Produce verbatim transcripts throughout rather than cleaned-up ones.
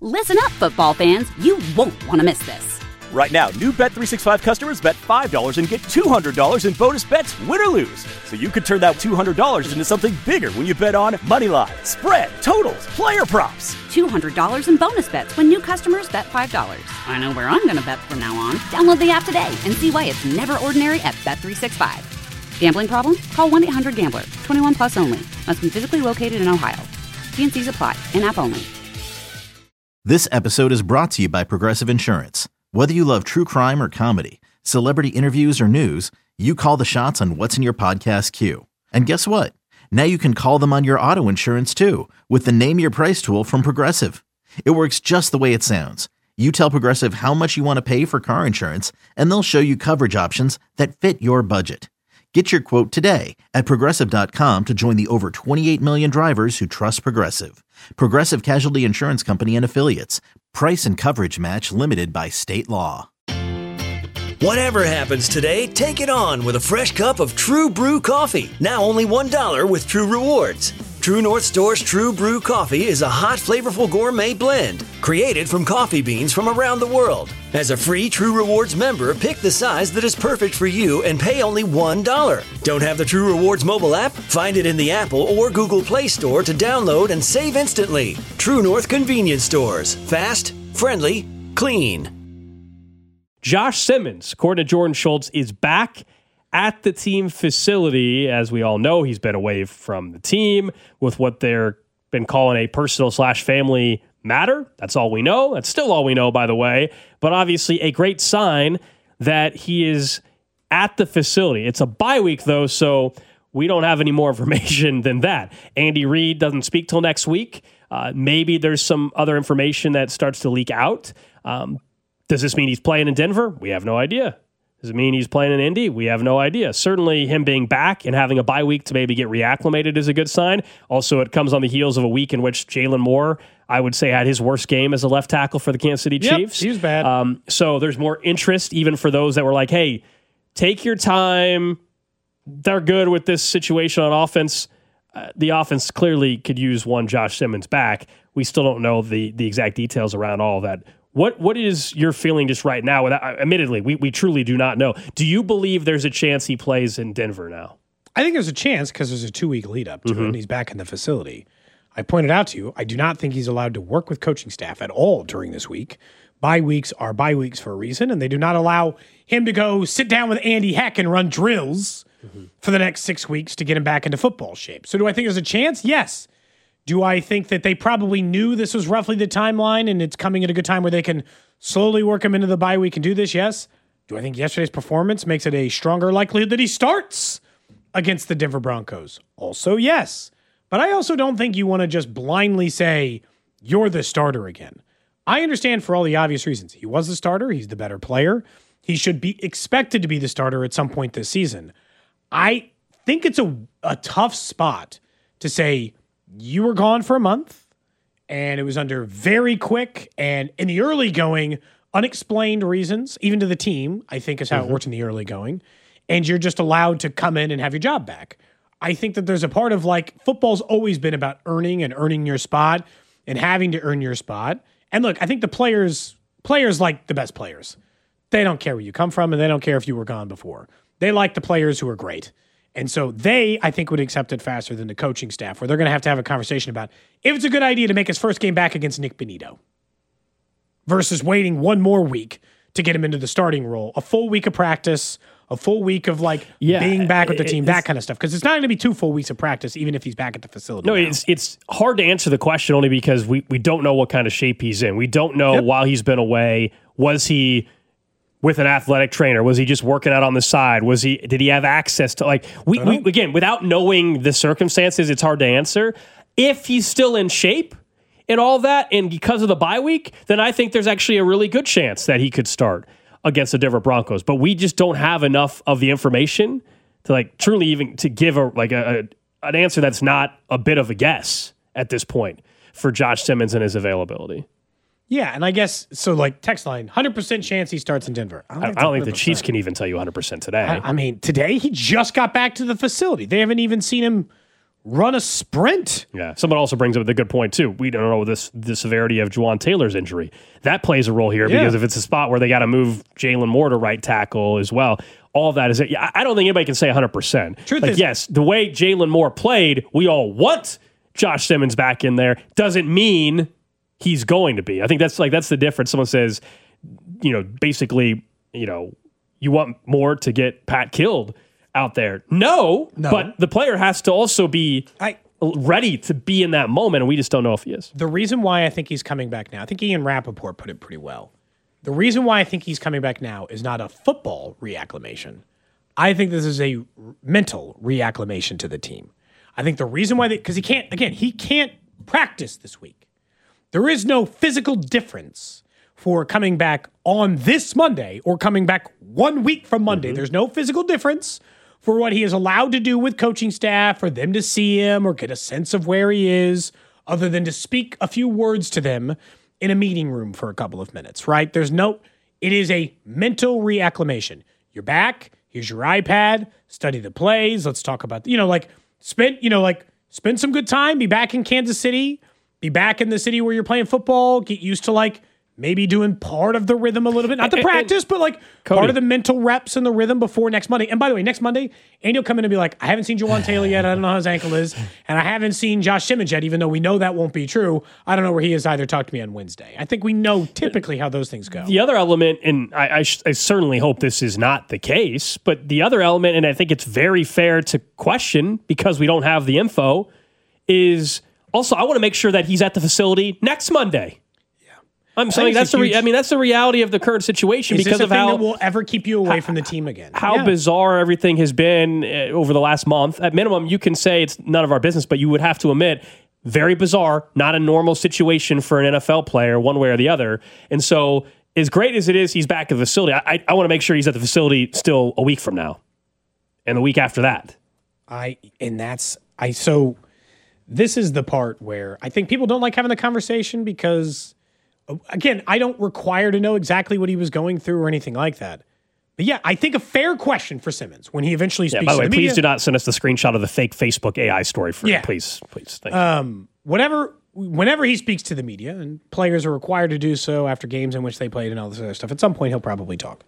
Listen up, football fans. You won't want to miss this. Right now, new Bet three sixty-five customers bet five dollars and get two hundred dollars in bonus bets, win or lose. So you could turn that two hundred dollars into something bigger when you bet on money line, spread, totals, player props. two hundred dollars in bonus bets when new customers bet five dollars. I know where I'm going to bet from now on. Download the app today and see why it's never ordinary at Bet three sixty-five. Gambling problem? Call one eight hundred gambler. twenty-one plus only. Must be physically located in Ohio. T and C's apply. In-app only. This episode is brought to you by Progressive Insurance. Whether you love true crime or comedy, celebrity interviews or news, you call the shots on what's in your podcast queue. And guess what? Now you can call them on your auto insurance too with the Name Your Price tool from Progressive. It works just the way it sounds. You tell Progressive how much you want to pay for car insurance, and they'll show you coverage options that fit your budget. Get your quote today at Progressive dot com to join the over twenty-eight million drivers who trust Progressive. Progressive Casualty Insurance Company and Affiliates. Price and coverage match limited by state law. Whatever happens today, take it on with a fresh cup of True Brew coffee. Now only one dollar with True Rewards. True North Store's True Brew coffee is a hot, flavorful gourmet blend created from coffee beans from around the world. As a free True Rewards member, pick the size that is perfect for you and pay only one dollar. Don't have the True Rewards mobile app? Find it in the Apple or Google Play Store to download and save instantly. True North Convenience Stores. Fast, friendly, clean. Josh Simmons, according to Jordan Schultz, is back at the team facility. As we all know, he's been away from the team with what they're been calling a personal slash family matter. That's all we know. That's still all we know, by the way. But obviously a great sign that he is at the facility. It's a bye week, though, so we don't have any more information than that. Andy Reid doesn't speak till next week. Uh, maybe there's some other information that starts to leak out. Um, does this mean he's playing in Denver? We have no idea. Does it mean he's playing in Indy? We have no idea. Certainly him being back and having a bye week to maybe get reacclimated is a good sign. Also, it comes on the heels of a week in which Jalen Moore, I would say, had his worst game as a left tackle for the Kansas City Chiefs. Yep, he was bad. Um, so there's more interest even for those that were like, hey, take your time. They're good with this situation on offense. Uh, the offense clearly could use one Josh Simmons back. We still don't know the the exact details around all of that. What What is your feeling just right now? Without, admittedly, we, we truly do not know. Do you believe there's a chance he plays in Denver now? I think there's a chance because there's a two-week lead-up to Mm-hmm. it, and he's back in the facility. I pointed out to you, I do not think he's allowed to work with coaching staff at all during this week. Bye weeks are bye weeks for a reason, and they do not allow him to go sit down with Andy Heck and run drills mm-hmm. for the next six weeks to get him back into football shape. So do I think there's a chance? Yes. Do I think that they probably knew this was roughly the timeline and it's coming at a good time where they can slowly work him into the bye week and do this? Yes. Do I think yesterday's performance makes it a stronger likelihood that he starts against the Denver Broncos? Also, yes. But I also don't think you want to just blindly say, you're the starter again. I understand for all the obvious reasons. He was the starter. He's the better player. He should be expected to be the starter at some point this season. I think it's a, a tough spot to say, you were gone for a month, and it was under very quick and in the early going, unexplained reasons, even to the team, I think is how mm-hmm. it works in the early going, and you're just allowed to come in and have your job back. I think that there's a part of like football's always been about earning and earning your spot and having to earn your spot. And look, I think the players, players like the best players. They don't care where you come from, and they don't care if you were gone before. They like the players who are great. And so they, I think, would accept it faster than the coaching staff, where they're going to have to have a conversation about if it's a good idea to make his first game back against Nick Benito versus waiting one more week to get him into the starting role, a full week of practice, a full week of like yeah, being back with the team, that kind of stuff. Because it's not going to be two full weeks of practice, even if he's back at the facility. No, now. it's it's hard to answer the question only because we, we don't know what kind of shape he's in. We don't know yep. while he's been away, was he with an athletic trainer? Was he just working out on the side? Was he? Did he have access to like we, we again without knowing the circumstances? It's hard to answer. If he's still in shape and all that, and because of the bye week, then I think there's actually a really good chance that he could start against the Denver Broncos. But we just don't have enough of the information to like truly even to give a like a, a an answer that's not a bit of a guess at this point for Josh Simmons and his availability. Yeah, and I guess, so like text line, one hundred percent chance he starts in Denver. I don't, I think, I don't think the Chiefs can even tell you one hundred percent today. I, I mean, today he just got back to the facility. They haven't even seen him run a sprint. Yeah. Someone also brings up the good point, too. We don't know this the severity of Juwan Taylor's injury. That plays a role here yeah. because if it's a spot where they got to move Jalen Moore to right tackle as well, all of that is it. Yeah, I don't think anybody can say one hundred percent. Truth like, is, yes, the way Jalen Moore played, we all want Josh Simmons back in there. Doesn't mean he's going to be. I think that's like that's the difference. Someone says, you know, basically, you know, you want Moore to get Pat killed out there. No, no. but the player has to also be I, ready to be in that moment, and we just don't know if he is. The reason why I think he's coming back now, I think Ian Rappaport put it pretty well. The reason why I think he's coming back now is not a football reacclimation. I think this is a mental reacclimation to the team. I think the reason why they, because he can't, again, he can't practice this week. There is no physical difference for coming back on this Monday or coming back one week from Monday. Mm-hmm. There's no physical difference for what he is allowed to do with coaching staff, for them to see him or get a sense of where he is, other than to speak a few words to them in a meeting room for a couple of minutes, right? There's no, it is a mental reacclimation. You're back. Here's your iPad. Study the plays. Let's talk about, you know, like spend, you know, like spend some good time. Be back in Kansas City. Be back in the city where you're playing football. Get used to like maybe doing part of the rhythm a little bit. Not the practice, but like Cody. part of the mental reps and the rhythm before next Monday. And by the way, next Monday, Andy will come in and be like, I haven't seen Juwan Taylor yet. I don't know how his ankle is. And I haven't seen Josh Simmons yet, even though we know that won't be true. I don't know where he is either. Talk to me on Wednesday. I think we know typically how those things go. The other element, and I, I, sh- I certainly hope this is not the case, but the other element, and I think it's very fair to question because we don't have the info, is also I want to make sure that he's at the facility next Monday. I'm saying that's the. Re- I mean, that's the reality of the current situation is because this a of thing how that will ever keep you away from the team again. How yeah. bizarre everything has been uh, over the last month. At minimum, you can say it's none of our business, but you would have to admit very bizarre, not a normal situation for an N F L player, one way or the other. And so, as great as it is, he's back at the facility. I, I, I want to make sure he's at the facility still a week from now, and the week after that. I and that's I. So this is the part where I think people don't like having the conversation because. Again, I don't require to know exactly what he was going through or anything like that. But yeah, I think a fair question for Simmons when he eventually speaks yeah, by the way, to the please media, do not send us the screenshot of the fake Facebook A I story for yeah. you. Please, please. Thank um, whatever, whenever he speaks to the media, and players are required to do so after games in which they played and all this other stuff, at some point he'll probably talk.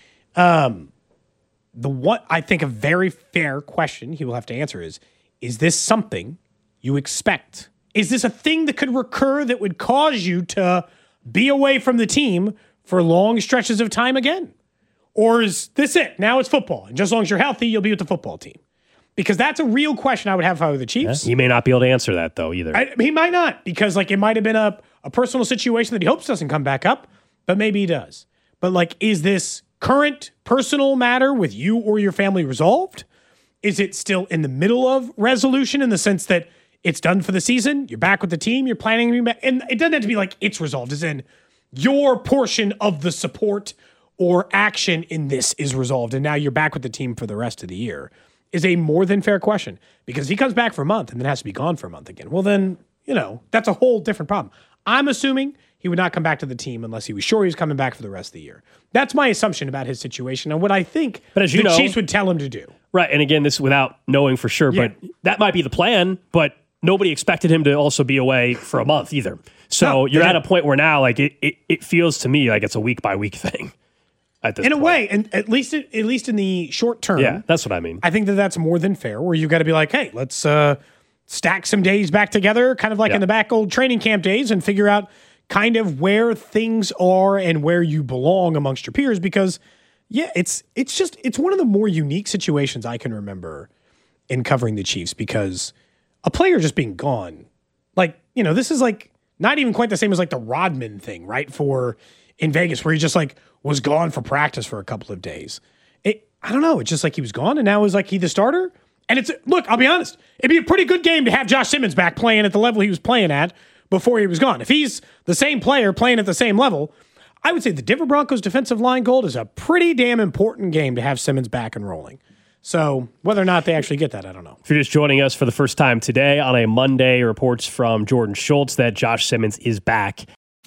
Um, the what I think a very fair question he will have to answer is, is this something you expect? Is this a thing that could recur that would cause you to be away from the team for long stretches of time again? Or is this it? Now it's football. And just as long as you're healthy, you'll be with the football team. Because that's a real question I would have if I were the Chiefs. Yeah, he may not be able to answer that, though, either. I, he might not, because like it might have been a, a personal situation that he hopes doesn't come back up, but maybe he does. But like, is this current personal matter with you or your family resolved? Is it still in the middle of resolution in the sense that it's done for the season, you're back with the team, you're planning to be back, and it doesn't have to be like it's resolved, as in your portion of the support or action in this is resolved, and now you're back with the team for the rest of the year, is a more than fair question. Because if he comes back for a month and then has to be gone for a month again, well then, you know, that's a whole different problem. I'm assuming he would not come back to the team unless he was sure he was coming back for the rest of the year. That's my assumption about his situation and what I think but as you the know, Chiefs would tell him to do. Right, and again, this without knowing for sure, Yeah. but that might be the plan, but nobody expected him to also be away for a month either. So No, you're yeah. at a point where now, like it, it, it feels to me like it's a week by week thing. At this In a point. way, and at least at least in the short term, Yeah, that's what I mean. I think that that's more than fair. Where you got to be like, hey, let's uh, stack some days back together, kind of like Yeah. in the back old training camp days, and figure out kind of where things are and where you belong amongst your peers. Because yeah, it's it's just it's one of the more unique situations I can remember in covering the Chiefs, because a player just being gone, like, you know, this is like not even quite the same as like the Rodman thing, right? For in Vegas, where he just like was gone for practice for a couple of days. It, I don't know. It's just like he was gone, and now is like he the starter. And it's look, I'll be honest, it'd be a pretty good game to have Josh Simmons back playing at the level he was playing at before he was gone. If he's the same player playing at the same level, I would say the Denver Broncos defensive line gold is a pretty damn important game to have Simmons back and rolling. So whether or not they actually get that, I don't know. If you're just joining us for the first time today on a Monday, reports from Jordan Schultz that Josh Simmons is back.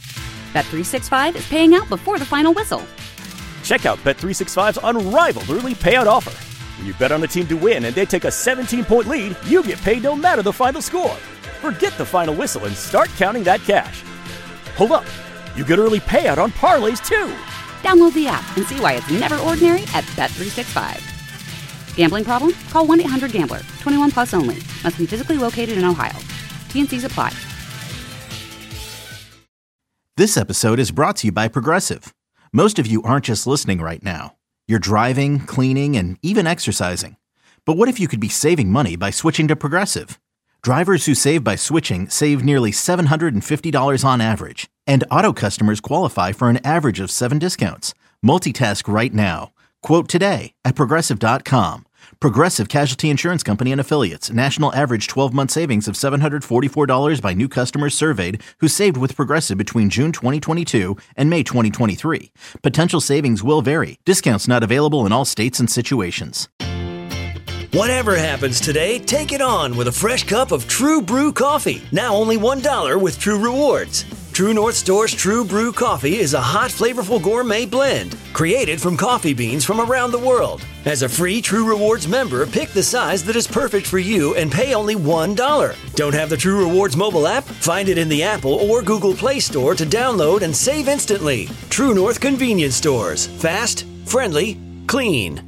Bet three sixty-five is paying out before the final whistle. Check out Bet three sixty-five's unrivaled early payout offer. When you bet on the team to win and they take a seventeen-point lead, you get paid no matter the final score. Forget the final whistle and start counting that cash. Hold up. You get early payout on parlays, too. Download the app and see why it's never ordinary at Bet three sixty-five. Gambling problem? Call one eight hundred gambler. twenty-one plus only. Must be physically located in Ohio. T N Cs apply. This episode is brought to you by Progressive. Most of you aren't just listening right now. You're driving, cleaning, and even exercising. But what if you could be saving money by switching to Progressive? Drivers who save by switching save nearly seven hundred fifty dollars on average. And auto customers qualify for an average of seven discounts. Multitask right now. Quote today at Progressive dot com. Progressive Casualty Insurance Company and Affiliates. National average twelve-month savings of seven hundred forty-four dollars by new customers surveyed who saved with Progressive between June twenty twenty-two and May twenty twenty-three. Potential savings will vary. Discounts not available in all states and situations. Whatever happens today, take it on with a fresh cup of True Brew coffee. Now only one dollar with True Rewards. True North Store's True Brew Coffee is a hot, flavorful gourmet blend created from coffee beans from around the world. As a free True Rewards member, pick the size that is perfect for you and pay only one dollar. Don't have the True Rewards mobile app? Find it in the Apple or Google Play Store to download and save instantly. True North Convenience Stores. Fast, friendly, clean.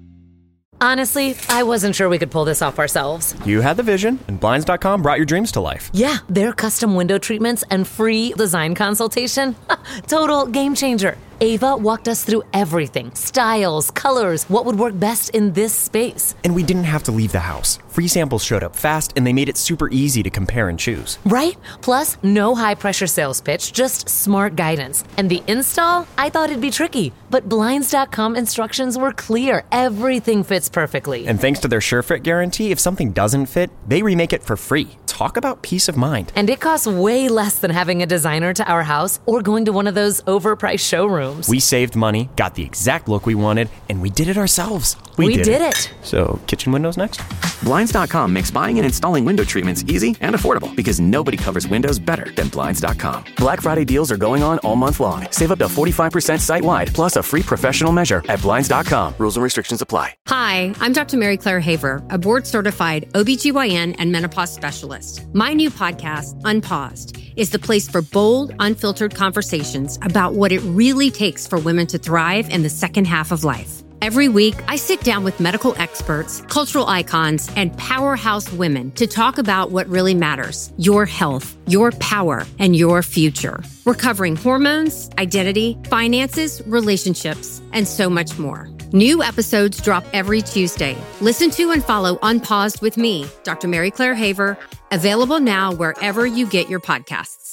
Honestly, I wasn't sure we could pull this off ourselves. You had the vision, and Blinds dot com brought your dreams to life. Yeah, their custom window treatments and free design consultation. Total game changer. Ava walked us through everything. Styles, colors, what would work best in this space. And we didn't have to leave the house. Free samples showed up fast, and they made it super easy to compare and choose. Right? Plus, no high-pressure sales pitch, just smart guidance. And the install? I thought it'd be tricky. But Blinds dot com instructions were clear. Everything fits perfectly. And thanks to their SureFit guarantee, if something doesn't fit, they remake it for free. Talk about peace of mind. And it costs way less than having a designer to our house or going to one of those overpriced showrooms. We saved money, got the exact look we wanted, and we did it ourselves. We, we did, did it. it. So, kitchen windows next? Blinds dot com makes buying and installing window treatments easy and affordable because nobody covers windows better than Blinds dot com. Black Friday deals are going on all month long. Save up to forty-five percent site-wide, plus a free professional measure at Blinds dot com. Rules and restrictions apply. Hi, I'm Doctor Mary Claire Haver, a board-certified O B G Y N and menopause specialist. My new podcast, Unpaused, is the place for bold, unfiltered conversations about what it really takes for women to thrive in the second half of life. Every week, I sit down with medical experts, cultural icons, and powerhouse women to talk about what really matters: your health, your power, and your future. We're covering hormones, identity, finances, relationships, and so much more. New episodes drop every Tuesday. Listen to and follow Unpaused with me, Doctor Mary Claire Haver, available now wherever you get your podcasts.